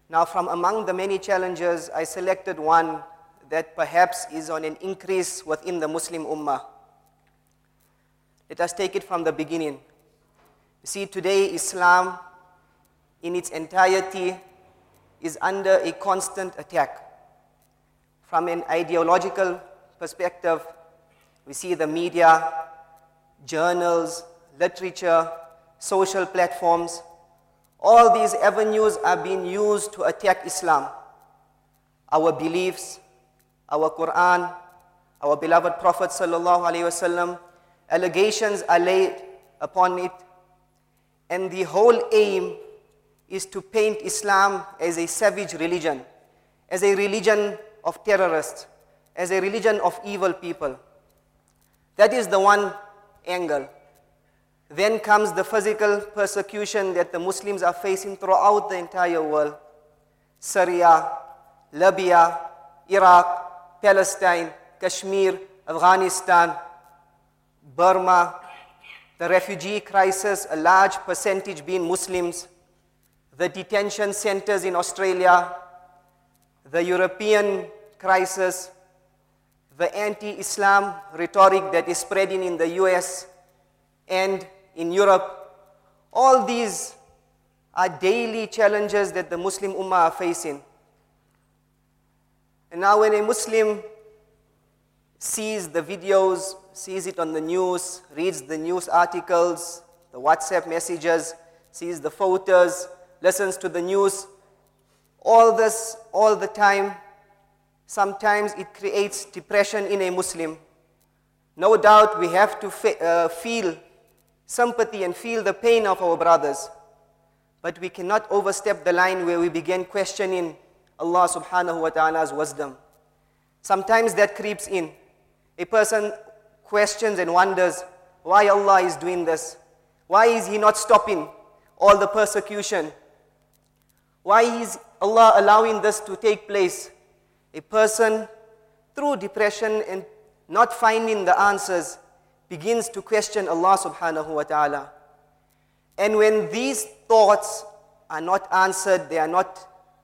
Now, from among the many challenges, I selected one that perhaps is on an increase within the Muslim Ummah. Let us take it from the beginning. You see, today Islam in its entirety is under a constant attack. From an ideological perspective, we see the media, journals, literature, social platforms. All these avenues are being used to attack Islam, our beliefs, our Quran, our beloved Prophet sallallahu alaihi wasallam. Allegations are laid upon it, and the whole aim is to paint Islam as a savage religion, as a religion of terrorists, as a religion of evil people. That is the one angle. Then comes the physical persecution that the Muslims are facing throughout the entire world. Syria, Libya, Iraq, Palestine, Kashmir, Afghanistan, Burma, the refugee crisis, a large percentage being Muslims, the detention centers in Australia, the European crisis, the anti-Islam rhetoric that is spreading in the US and in Europe. All these are daily challenges that the Muslim Ummah are facing. And now when a Muslim sees the videos, sees it on the news, reads the news articles, the WhatsApp messages, sees the photos, listens to the news, all this, all the time, sometimes it creates depression in a Muslim. No doubt we have to feel sympathy and feel the pain of our brothers. But we cannot overstep the line where we begin questioning Allah subhanahu wa ta'ala's wisdom. Sometimes that creeps in. A person questions and wonders why Allah is doing this. Why is He not stopping all the persecution? Why is Allah allowing this to take place? A person, through depression and not finding the answers, begins to question Allah subhanahu wa ta'ala. And when these thoughts are not answered, they are not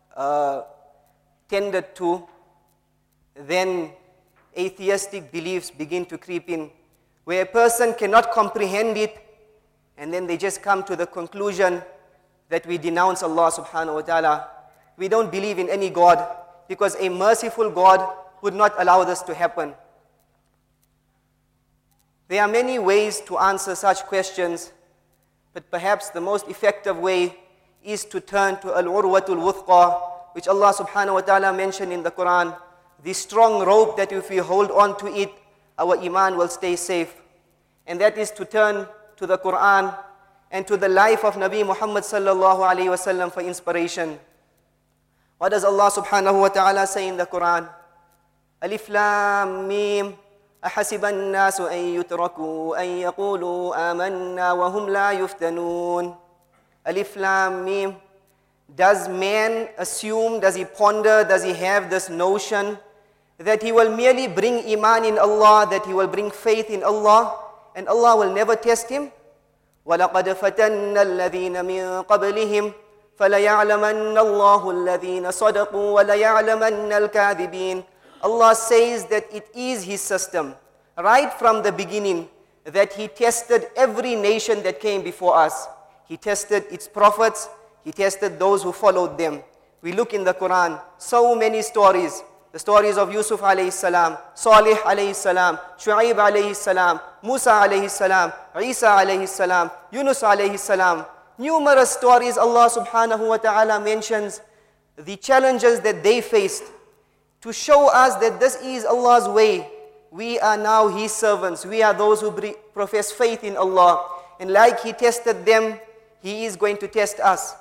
tended to, then atheistic beliefs begin to creep in, where a person cannot comprehend it, and then they just come to the conclusion that we denounce Allah subhanahu wa ta'ala. We don't believe in any God, because a merciful God would not allow this to happen. There are many ways to answer such questions, but perhaps the most effective way is to turn to al-urwatul wuthqa, which Allah subhanahu wa ta'ala mentioned in the Quran, the strong rope that if we hold on to it, our iman will stay safe. And that is to turn to the Quran and to the life of Nabi Muhammad sallallahu alayhi wa sallam for inspiration. What does Allah subhanahu wa ta'ala say in the Quran? Alif Lam Mim. أحسب الناس أن يتركوا أن يقولوا آمنا وهم لا يفتنون. Alif Lam Mim. Does man assume, does he ponder, does he have this notion that he will merely bring iman in Allah, that he will bring faith in Allah, and Allah will never test him? وَلَقَدْ فَتَنَّ الَّذِينَ مِن قَبْلِهِمْ فَلَيَعْلَمَنَّ اللَّهُ الَّذِينَ صَدَقُوا وَلَيَعْلَمَنَّ الْكَاذِبِينَ. Allah says that it is His system, right from the beginning, that He tested every nation that came before us. He tested its prophets, He tested those who followed them. We look in the Quran, so many stories. The stories of Yusuf alayhi salam, Salih alayhi salam, Shu'aib alayhi salam, Musa alayhi salam, Isa alayhi salam, Yunus alayhi salam. Numerous stories Allah subhanahu wa ta'ala mentions the challenges that they faced to show us that this is Allah's way. We are now His servants. We are those who profess faith in Allah. And like He tested them, He is going to test us.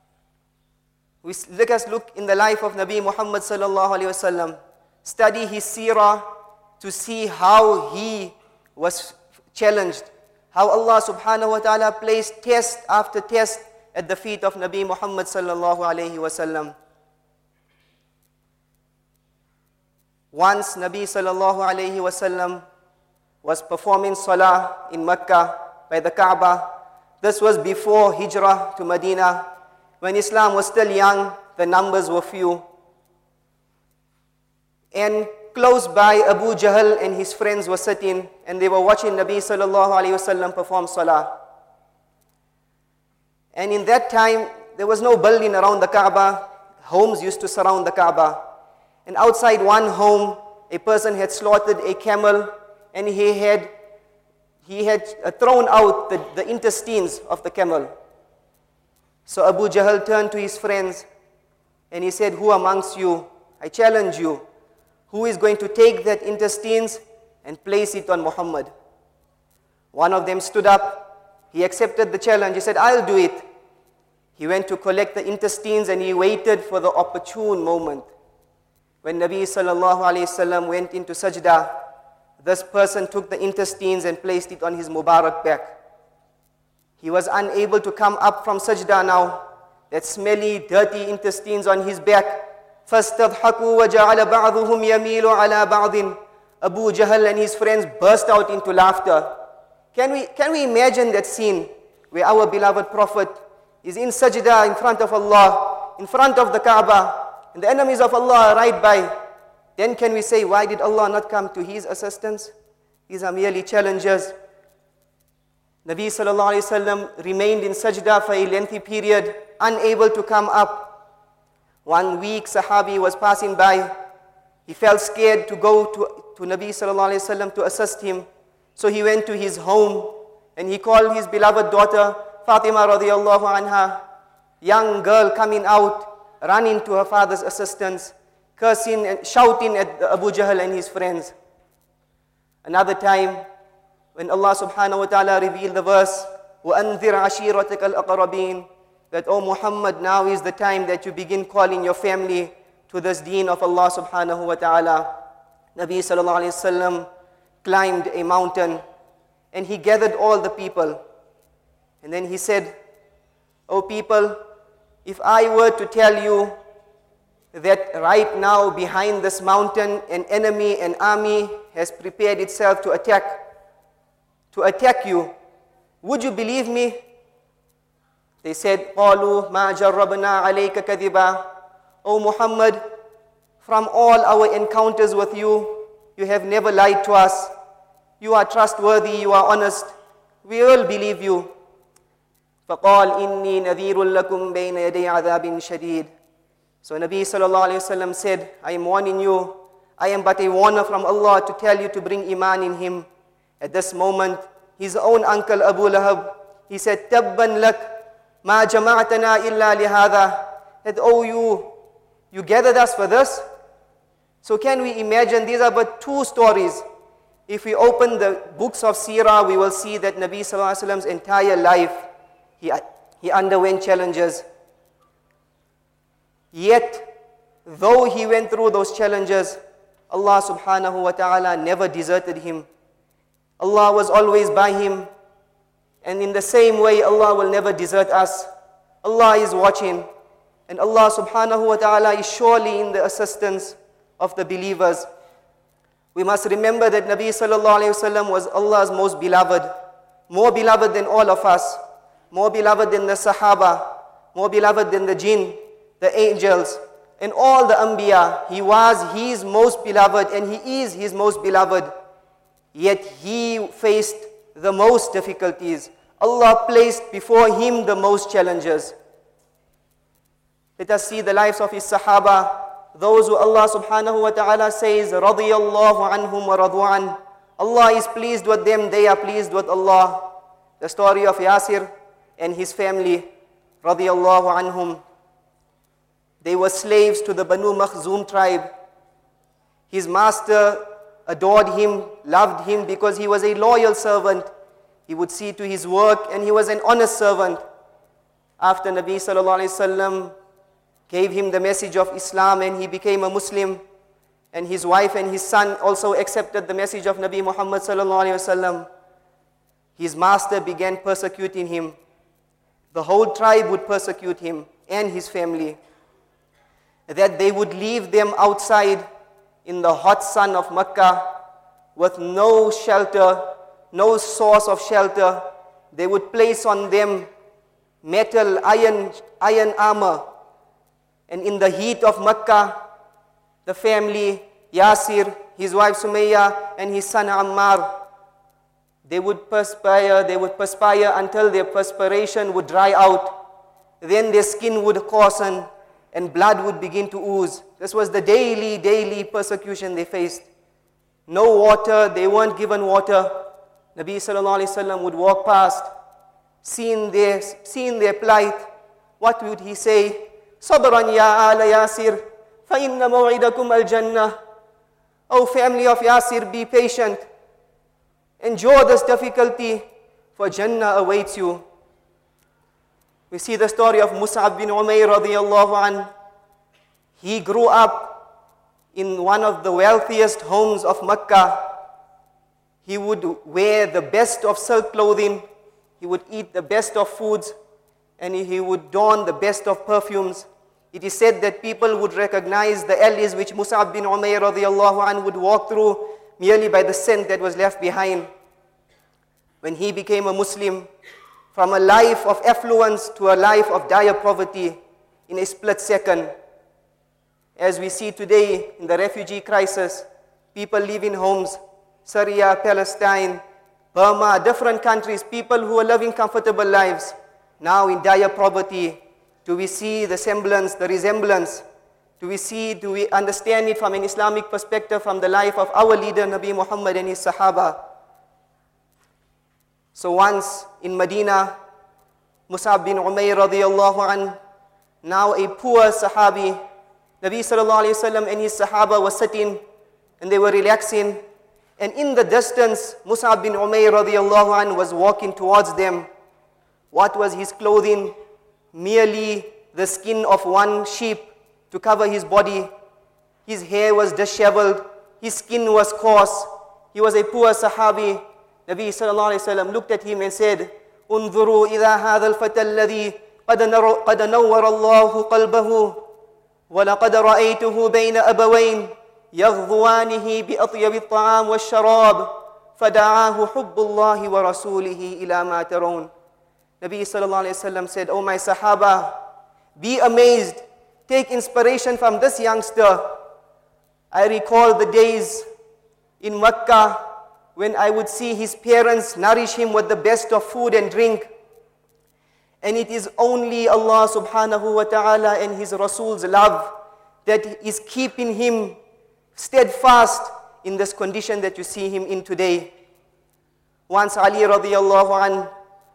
Let us look in the life of Nabi Muhammad sallallahu alaihi wasallam. Study his seerah to see how he was challenged. How Allah subhanahu wa ta'ala placed test after test at the feet of Nabi Muhammad sallallahu alaihi wasallam. Once Nabi sallallahu alaihi wasallam was performing salah in Mecca by the Kaaba. This was before Hijrah to Medina. when Islam was still young, the numbers were few. And close by, Abu Jahl and his friends were sitting, and they were watching Nabi sallallahu alayhi wasallam perform salah. And in that time, there was no building around the Kaaba. Homes used to surround the Kaaba. And outside one home, a person had slaughtered a camel, and he had thrown out the intestines of the camel. So Abu Jahl turned to his friends and he said, "Who amongst you, I challenge you, who is going to take that intestines and place it on Muhammad?" One of them stood up. He accepted the challenge. He said, "I'll do it." He went to collect the intestines and he waited for the opportune moment. When Nabi sallallahu alayhi wasallam went into sajda, this person took the intestines and placed it on his Mubarak back. He was unable to come up from sajda now. That smelly, dirty intestines on his back. فَاسْتَضْحَكُوا وَجَعَلَ بَعْضُهُمْ يَمِيلُ عَلَى بَعْضٍ. Abu Jahl and his friends burst out into laughter. Can we imagine that scene where our beloved Prophet is in sajda in front of Allah, in front of the Kaaba, and the enemies of Allah are right by? Then can we say, why did Allah not come to his assistance? These are merely challenges. Nabi sallallahu alayhi wasallam remained in sajda for a lengthy period, unable to come up. One weak Sahabi was passing by. He felt scared to go to Nabi sallallahu alayhi wasallam to assist him. So he went to his home and he called his beloved daughter, Fatima radiyallahu anha, young girl coming out, running to her father's assistance, cursing and shouting at Abu Jahl and his friends. Another time, when Allah subhanahu wa ta'ala revealed the verse, وَأَنذِرْ عَشِيرَتَكَ الْأَقْرَبِينَ, that, "Oh Muhammad, now is the time that you begin calling your family to this deen of Allah subhanahu wa ta'ala." Nabi sallallahu alayhi wasallam climbed a mountain and he gathered all the people. And then he said, "Oh people, if I were to tell you that right now behind this mountain an enemy, an army has prepared itself to attack you, would you believe me?" They said, "Qalu ma jarrabna alayka kadhiba." "O Muhammad, from all our encounters with you, you have never lied to us. You are trustworthy, you are honest. We will believe you." فَقَالْ إِنِّي نَذِيرٌ لَكُمْ بَيْنَ يَدَيْ عَذَابٍ شَدِيدٍ. So Nabi sallallahu alayhi wasallam said, "I am warning you. I am but a warner from Allah to tell you to bring iman in him." At this moment, his own uncle Abu Lahab, he said, "Tabban lak, ma jama'atana illa lihada." That, "Oh, you gathered us for this?" So can we imagine, these are but two stories. If we open the books of Seerah, we will see that Nabi sallallahu alayhi wasallam's entire life, he underwent challenges. Yet, though he went through those challenges, Allah subhanahu wa ta'ala never deserted him. Allah was always by him. And in the same way, Allah will never desert us. Allah is watching. And Allah subhanahu wa ta'ala is surely in the assistance of the believers. We must remember that Nabi sallallahu alayhi wasallam was Allah's most beloved. More beloved than all of us. More beloved than the Sahaba. More beloved than the jinn, the angels, and all the Anbiya. He was his most beloved and he is his most beloved. Yet he faced the most difficulties. Allah placed before him the most challenges. Let us see the lives of his Sahaba, those who Allah subhanahu wa ta'ala says, رَضِيَ اللَّهُ عَنْهُمْ وَرَضُوا عَنْهُ. Allah is pleased with them, they are pleased with Allah. The story of Yasir and his family, رَضِيَ اللَّهُ عَنْهُمْ. They were slaves to the Banu Makhzum tribe. His master adored him, loved him because he was a loyal servant. He would see to his work and he was an honest servant. After Nabi sallallahu alayhi wasallam gave him the message of Islam and he became a Muslim, and his wife and his son also accepted the message of Nabi Muhammad sallallahu alayhi wasallam, his master began persecuting him. The whole tribe would persecute him and his family. That they would leave them outside in the hot sun of Mecca with no shelter, no source of shelter. They would place on them metal, iron armor. And in the heat of Mecca, the family, Yasir, his wife Sumayya, and his son Ammar, they would perspire until their perspiration would dry out. Then their skin would coarsen and blood would begin to ooze. This was the daily persecution they faced. No water, they weren't given water. Nabi sallallahu alaihi wasallam would walk past, seeing their plight. What would he say? Sabran ya ala Yasir, fa inna maw'idakum al-jannah. O family of Yasir, be patient. Endure this difficulty, for Jannah awaits you. We see the story of Mus'ab bin Umayr radiyallahu anhu. He grew up in one of the wealthiest homes of Mecca. He would wear the best of silk clothing, he would eat the best of foods, and he would don the best of perfumes. It is said that people would recognize the alleys which Mus'ab bin Umayr radiyallahu anhu would walk through merely by the scent that was left behind. When he became a Muslim, from a life of affluence to a life of dire poverty in a split second. As we see today in the refugee crisis, people live in homes, Syria, Palestine, Burma, different countries, people who are living comfortable lives, now in dire poverty. Do we see the semblance, the resemblance? Do we understand it from an Islamic perspective, from the life of our leader, Nabi Muhammad and his Sahaba? So once in Medina, Mus'ab bin Umayr radiyallahu anhu, now a poor Sahabi, Nabi sallallahu alayhi wasallam and his Sahaba were sitting and they were relaxing. And in the distance, Mus'ab bin Umayr radiyallahu anhu was walking towards them. What was his clothing? Merely the skin of one sheep to cover his body. His hair was disheveled. His skin was coarse. He was a poor Sahabi. Nabi sallallahu alayhi wasallam looked at him and said, انظروا إلى هذا الفتى الذي قد نور الله قلبه ولقد رأيته بين أبوين يغضوانه بأطيب الطعام والشراب فدعاه حب الله ورسوله إلى ما ترون. Nabi sallallahu alayhi wasallam said, "O my Sahaba, be amazed, take inspiration from this youngster. I recall the days in Mecca when I would see his parents nourish him with the best of food and drink. And it is only Allah subhanahu wa ta'ala and His Rasul's love that is keeping him steadfast in this condition that you see him in today." Once Ali radiyallahu anhu,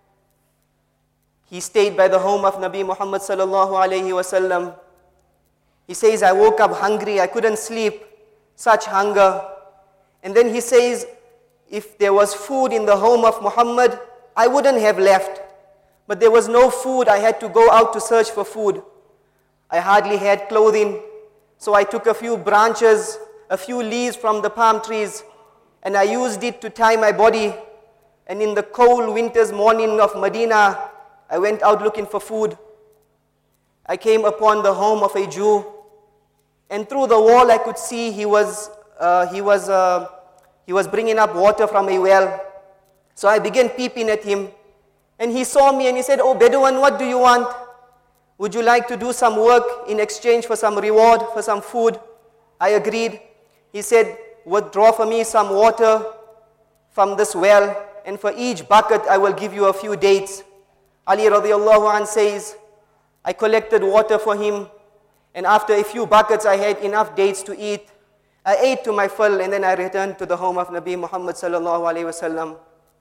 he stayed by the home of Nabi Muhammad sallallahu alayhi wasallam. He says, "I woke up hungry, I couldn't sleep, such hunger." And then he says, if there was food in the home of Muhammad, I wouldn't have left. But there was no food, I had to go out to search for food. I hardly had clothing, so I took a few branches, a few leaves from the palm trees, and I used it to tie my body. And in the cold winter's morning of Medina, I went out looking for food. I came upon the home of a Jew, and through the wall I could see he was bringing up water from a well. So I began peeping at him, and he saw me and he said, "Oh Bedouin, what do you want? Would you like to do some work in exchange for some reward, for some food?" I agreed. He said, "Withdraw for me some water from this well, and for each bucket I will give you a few dates." Ali radiyallahu anhu says, I collected water for him, and after a few buckets I had enough dates to eat. I ate to my fill, and then I returned to the home of Nabi Muhammad sallallahu alayhi wasallam.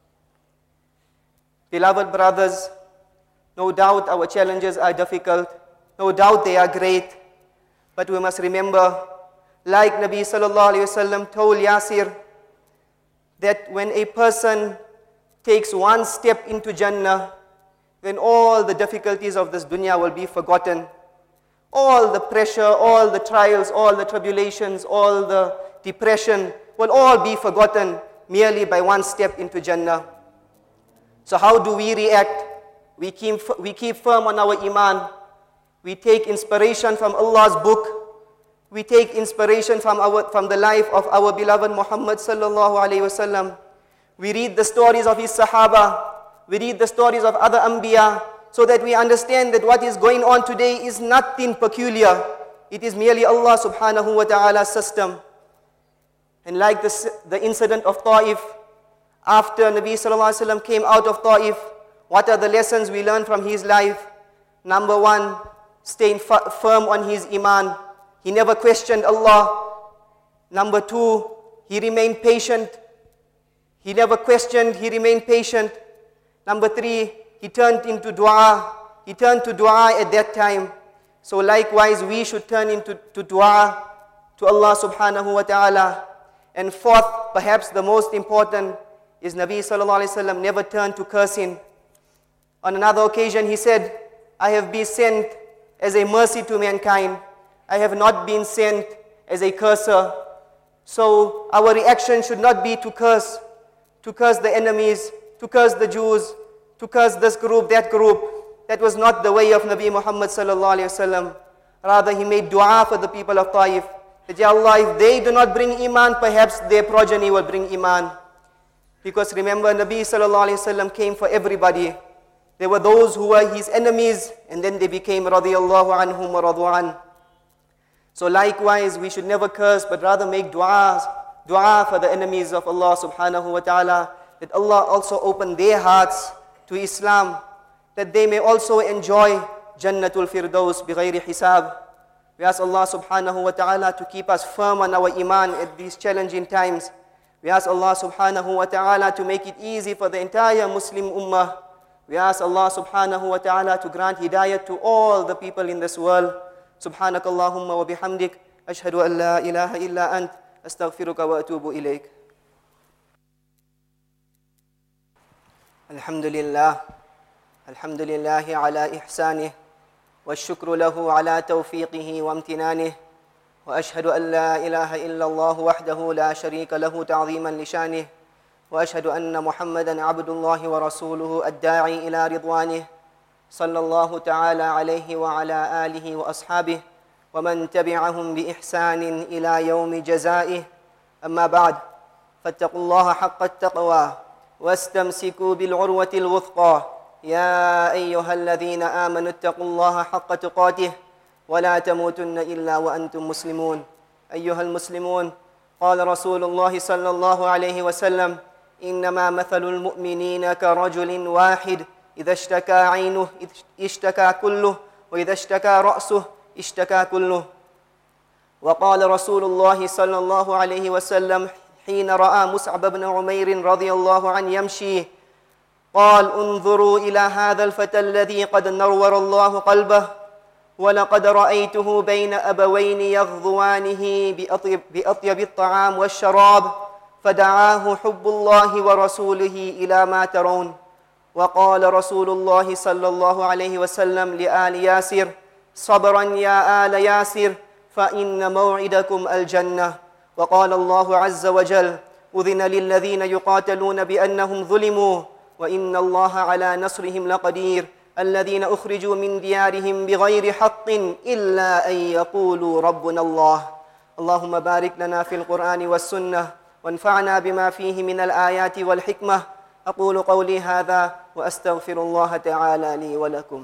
Beloved brothers, no doubt our challenges are difficult. No doubt they are great. But we must remember, like Nabi sallallahu alayhi wasallam told Yasir, that when a person takes one step into Jannah, then all the difficulties of this dunya will be forgotten. All the pressure, all the trials, all the tribulations, all the depression will all be forgotten merely by one step into Jannah. So how do we react? We keep firm on our iman. We take inspiration from Allah's book. We take inspiration from the life of our beloved Muhammad sallallahu alayhi wasallam. We read the stories of his Sahaba. We read the stories of other Anbiya. so that we understand that what is going on today is nothing peculiar. It is merely Allah subhanahu wa ta'ala's system. And like the incident of Ta'if, after Nabi sallallahu alaihi wasallam came out of Ta'if, what are the lessons we learn from his life? Number one, staying firm on his iman. He never questioned Allah. Number two, he remained patient. He never questioned, he remained patient. Number three, he turned into dua. He turned to dua at that time. So likewise, we should turn into dua to Allah subhanahu wa ta'ala. And fourth, perhaps the most important, is Nabi sallallahu alaihi wasallam never turned to cursing. On another occasion, he said, I have been sent as a mercy to mankind. I have not been sent as a curser. So our reaction should not be to curse the enemies, to curse the Jews, to curse this group, that group. That was not the way of Nabi Muhammad sallallahu alaihi wasallam. Rather, he made dua for the people of Taif. That, Ya Allah, if they do not bring iman, perhaps their progeny will bring iman. Because remember, Nabi sallallahu alaihi wasallam came for everybody. There were those who were his enemies, and then they became radiyallahu anhum wa radwan. So likewise, we should never curse, but rather make dua for the enemies of Allah subhanahu wa ta'ala, that Allah also open their hearts to Islam, that they may also enjoy Jannatul Firdaus bighayri hisab. We ask Allah subhanahu wa ta'ala to keep us firm on our iman at these challenging times. We ask Allah subhanahu wa ta'ala to make it easy for the entire Muslim ummah. We ask Allah subhanahu wa ta'ala to grant hidayah to all the people in this world. سبحانك اللهم وبحمدك أشهد أن لا إله إلا أنت أستغفرك وأتوب إليك. الحمد لله على إحسانه والشكر له على توفيقه وامتنانه وأشهد أن لا إله إلا الله وحده لا شريك له تعظيما لشانه وأشهد أن محمدا عبد الله ورسوله الداعي إلى رضوانه صلى الله تعالى عليه وعلى آله وأصحابه ومن تبعهم بإحسان إلى يوم جزائه. أما بعد، فاتقوا الله حق التقوى واستمسكوا بالعروة الوثقى. يا أيها الذين آمنوا اتقوا الله حق تقاته ولا تموتن إلا وأنتم مسلمون. أيها المسلمون، قال رسول الله صلى الله عليه وسلم: إنما مثل المؤمنين كرجل واحد إذا اشتكى عينه اشتكى كله وإذا اشتكى رأسه اشتكى كله. وقال رسول الله صلى الله عليه وسلم حين رأى مصعب بن عمير رضي الله عنه يمشي، قال: انظروا إلى هذا الفتى الذي قد نور الله قلبه، ولقد رأيته بين أبوين يغضوانه بأطيب الطعام والشراب، فدعاه حب الله ورسوله إلى ما ترون. وقال رسول الله صلى الله عليه وسلم لآل ياسر: صبرا يا آل ياسر فإن موعدكم الجنة. وقال الله عز وجل: أذن للذين يقاتلون بأنهم ظلموا وإن الله على نصرهم لقدير الذين أخرجوا من ديارهم بغير حق إلا أن يقولوا ربنا الله. اللهم بارك لنا في القرآن والسنة وانفعنا بما فيه من الآيات والحكمة. أقول قولي هذا وأستغفر الله تعالى لي ولكم.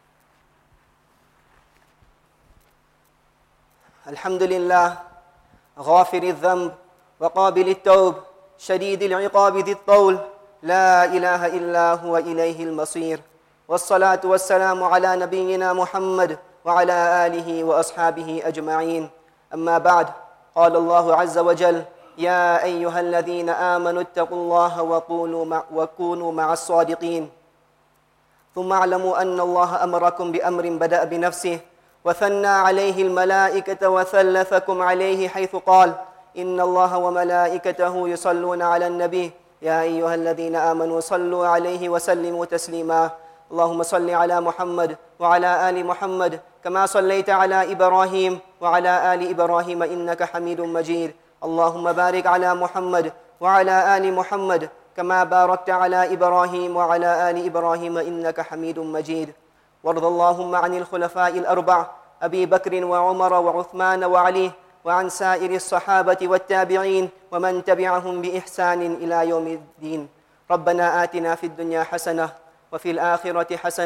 الحمد لله غافر الذنب وقابل التوب شديد العقاب ذي الطول، لا إله إلا هو إليه المصير. والصلاة والسلام على نبينا محمد وعلى آله وأصحابه أجمعين. أما بعد، قال الله عز وجل: يا أيها الذين آمنوا اتقوا الله وكونوا مع الصادقين. ثم اعلموا أن الله أمركم بأمر بدأ بنفسه وثنى عليه الملائكة وثلثكم عليه حيث قال: إن الله وملائكته يصلون على النبي يا أيها الذين آمنوا صلوا عليه وسلموا تسليما. اللهم صل على محمد وعلى آل محمد كما صليت على إبراهيم وعلى آل إبراهيم إنك حميد مجيد. اللهم بارك على محمد وعلى آل محمد كما باركت على إبراهيم وعلى آل إبراهيم إنك حميد مجيد. وارض اللهم عن الخلفاء الأربع أبي بكر وعمر وعثمان وعلي وعن سائر الصحابة والتابعين ومن تبعهم بإحسان إلى يوم الدين. ربنا آتنا في الدنيا حسنة وفي الآخرة حسنة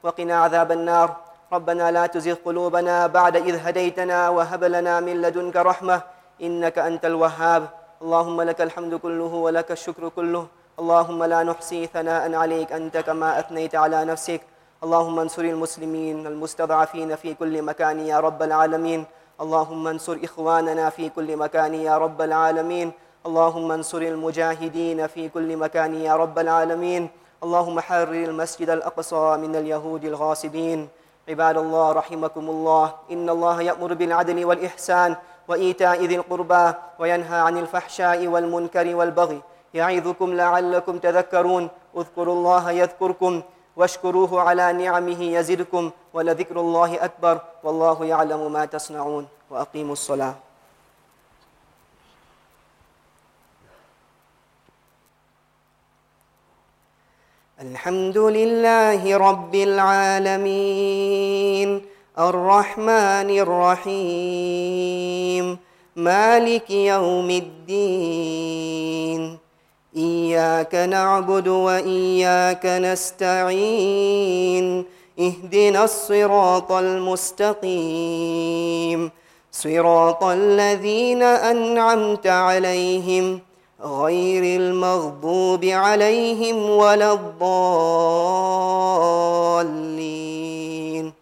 وقنا عذاب النار. ربنا لا تزغ قلوبنا بعد إذ هديتنا وهب لنا من لدنك رحمة إنك أنت الوهاب. اللهم لك الحمد كله ولك الشكر كله. اللهم لا نحصي ثناء عليك أنت كما أثنيت على نفسك. اللهم انصر المسلمين المستضعفين في كل مكان يا رب العالمين. اللهم انصر إخواننا في كل مكان يا رب العالمين. اللهم انصر المجاهدين في كل مكان يا رب العالمين. اللهم حرر المسجد الأقصى من اليهود الغاصبين. عباد الله رحمكم الله، إن الله يأمر بالعدل والإحسان وإيتاء ذي القربى وينهى عن الفحشاء والمنكر والبغي يعظكم لعلكم تذكرون. اذكروا الله يذكركم واشكروه على نعمه يزدكم ولذكر الله أكبر والله يعلم ما تصنعون. وأقيموا الصلاة. الحمد لله رب العالمين الرحمن الرحيم مالك يوم الدين إياك نعبد وإياك نستعين اهدنا الصراط المستقيم صراط الذين أنعمت عليهم غير المغضوب عليهم ولا الضالين.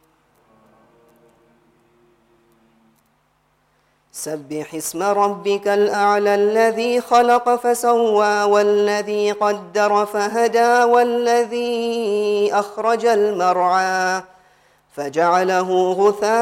سبح اسم ربك الأعلى الذي خلق فسوى والذي قدر فهدى والذي أخرج المرعى فجعله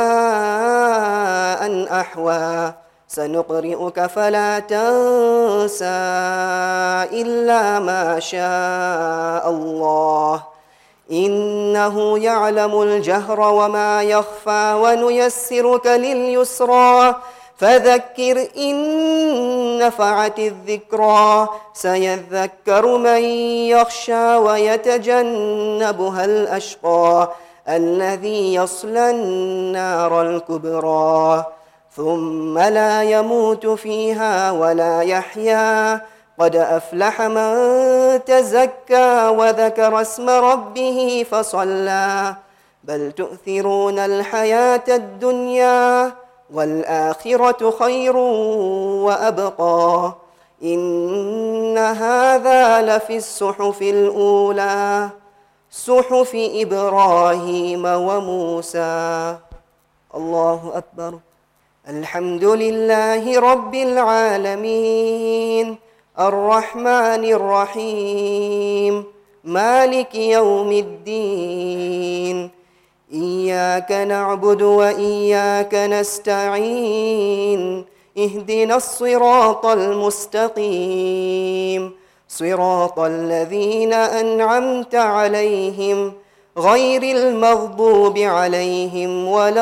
غثاء أحوى سنقرئك فلا تنسى إلا ما شاء الله إنه يعلم الجهر وما يخفى ونيسرك لليسرى فذكر إن نفعت الذكرى سيذكر من يخشى ويتجنبها الأشقى الذي يصلى النار الكبرى ثم لا يموت فيها ولا يحيا قد أفلح من تزكى وذكر اسم ربه فصلى بل تؤثرون الحياة الدنيا والآخرة خير وأبقى إن هذا لفي الصحف الأولى صحف إبراهيم وموسى. الله أكبر. الحمد لله رب العالمين الرحمن الرحيم مالك يوم الدين إياك نعبد وإياك نستعين اهدنا الصراط المستقيم صراط الذين أنعمت عليهم غير المغضوب عليهم ولا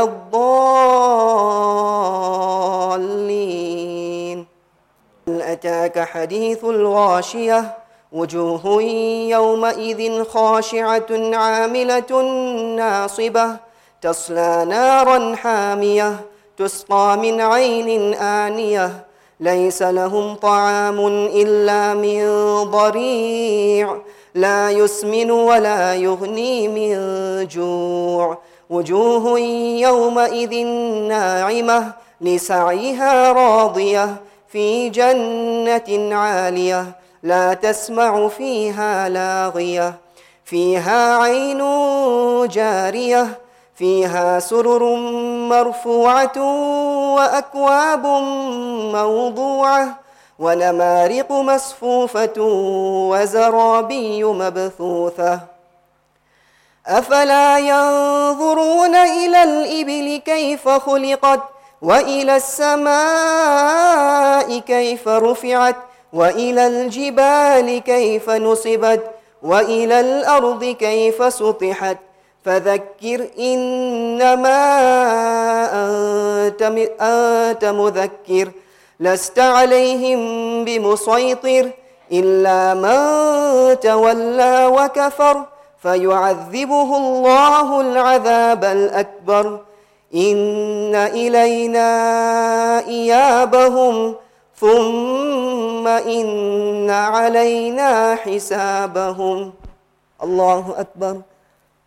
الضالين. هل أتاك حديث الغاشية وجوه يومئذ خاشعة عاملة ناصبة تصلى نارا حامية تسقى من عين آنية ليس لهم طعام إلا من ضريع لا يسمن ولا يغني من جوع وجوه يومئذ ناعمة لسعيها راضية في جنة عالية لا تسمع فيها لاغية فيها عين جارية فيها سرر مرفوعة وأكواب موضوعة ونمارق مصفوفة وزرابي مبثوثة أفلا ينظرون إلى الإبل كيف خلقت وإلى السماء كيف رفعت وإلى الجبال كيف نصبت وإلى الأرض كيف سطحت فذكر إنما أنت مذكر لست عليهم بمسيطر إلا من تولى وكفر فيعذبه الله العذاب الأكبر إن إلينا إيابهم ثم إن علينا حسابهم. الله أكبر.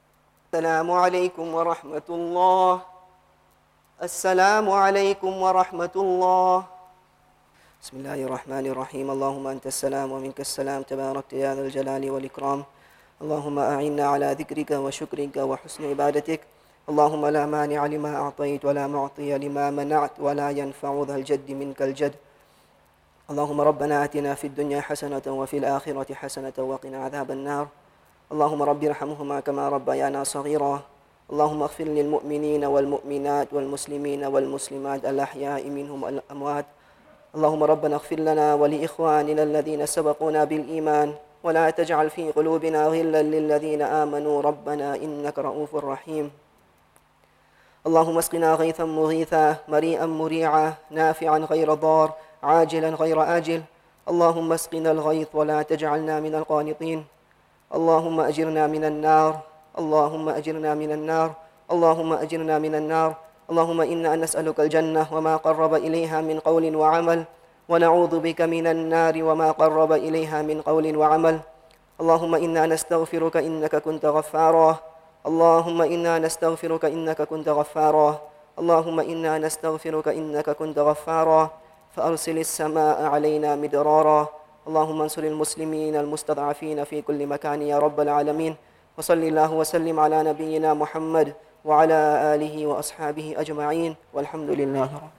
السلام عليكم ورحمة الله. السلام عليكم ورحمة الله. بسم الله الرحمن الرحيم. اللهم أنت السلام ومنك السلام، تباركت يا ذا الجلال والإكرام. اللهم أعنا على ذكرك وشكرك وحسن عبادتك. اللهم لا مانع لما أعطيت ولا معطي لما منعت ولا ينفع ذا الجد منك الجد. اللهم ربنا آتنا في الدنيا حسنة وفي الآخرة حسنة وقنا عذاب النار. اللهم رب ارحمهما كما ربيانا صغيرا. اللهم اغفر للمؤمنين والمؤمنات والمسلمين والمسلمات الأحياء منهم والأموات. اللهم ربنا اغفر لنا ولإخواننا الذين سبقونا بالإيمان، ولا تجعل في قلوبنا غلا للذين آمنوا ربنا إنك رؤوف رحيم. اللهم اسقنا غيثا مغيثا، مريئا مريعا، نافعا غير ضار، عاجلا غير آجل. اللهم اسقنا الغيث ولا تجعلنا من القانطين. اللهم أجرنا من النار. اللهم أجرنا من النار. اللهم أجرنا من النار. اللهم إنا نسألك الجنة وما قرب إليها من قول وعمل، ونعوذ بك من النار وما قرب إليها من قول وعمل. اللهم إنا نستغفرك إنك كنت غفارا. اللهم إنا نستغفرك إنك كنت غفارا. اللهم إنا نستغفرك إنك كنت غفارا. فأرسل السماء علينا مدرارا. اللهم انصر المسلمين المستضعفين في كل مكان يا رب العالمين. وصل الله وسلم على نبينا محمد وعلى آله وأصحابه أجمعين، والحمد لله رب